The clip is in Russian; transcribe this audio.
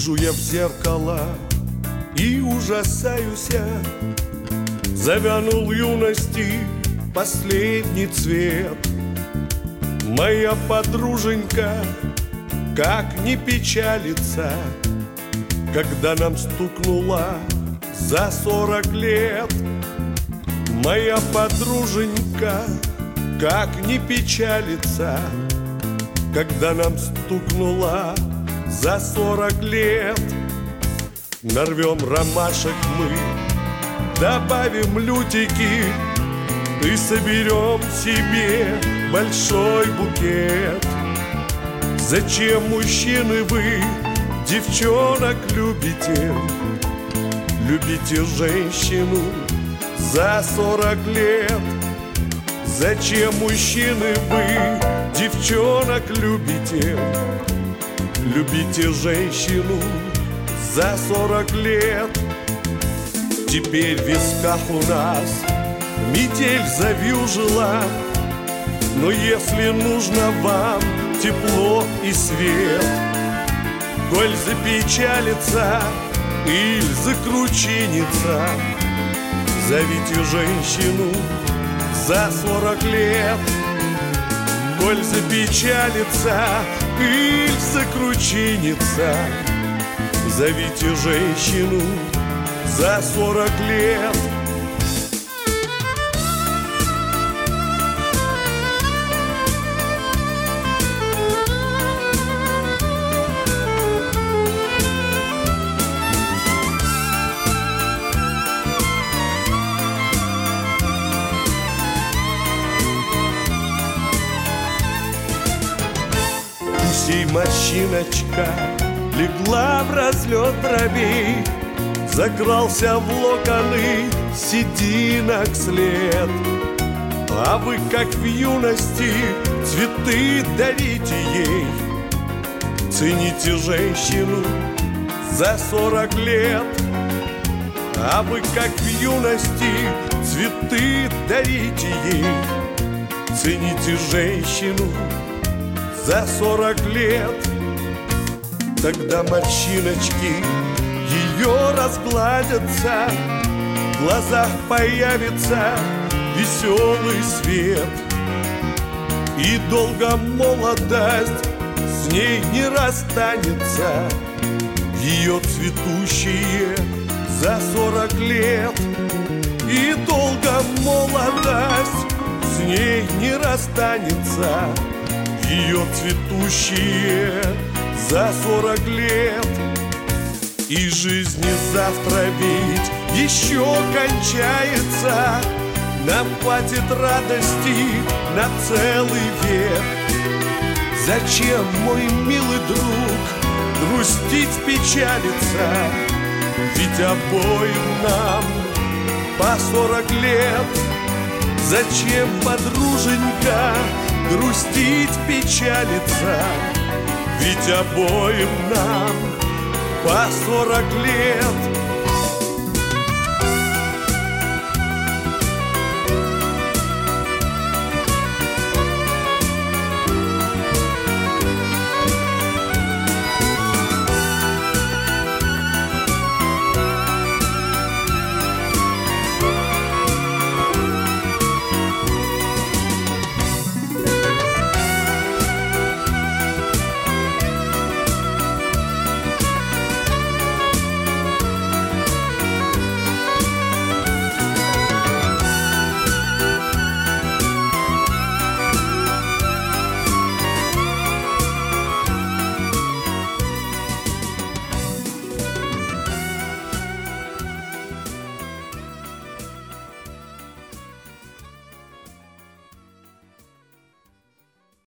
Гляжу я в зеркало и ужасаюсь я. Завянул юности последний цвет. Моя подруженька как не печалится, когда нам стукнуло за 40 лет. Моя подруженька как не печалится, когда нам стукнуло за 40 лет. Нарвем ромашек мы, добавим лютики и соберем себе большой букет. Зачем, мужчины, вы девчонок любите? Любите женщину за 40 лет. Зачем, мужчины, вы девчонок любите? Любите женщину за 40 лет. Теперь в висках у нас метель завьюжила, но если нужно вам тепло и свет, коль запечалится или закручинится, зовите женщину за 40 лет. Коль запечалится или закручинится, зовите женщину за 40 лет. Пусть морщиночка легла в разлет бровей, закрался в локоны сединок след. А вы, как в юности, цветы дарите ей. Цените женщину за 40 лет. А вы, как в юности, цветы дарите ей. Цените женщину за 40 лет. Тогда морщиночки ее разгладятся, в глазах появится веселый свет. И долго молодость с ней не расстанется, ее цветущие за 40 лет. И долго молодость с ней не расстанется, ее цветущие за 40 лет. И жизнь не завтра ведь еще кончается, нам хватит радости на целый век. Зачем, мой милый друг, грустить, печалиться? Ведь обоим нам по 40 лет. Зачем, подруженька, грустить, печалиться? Ведь обоим нам по 40 лет.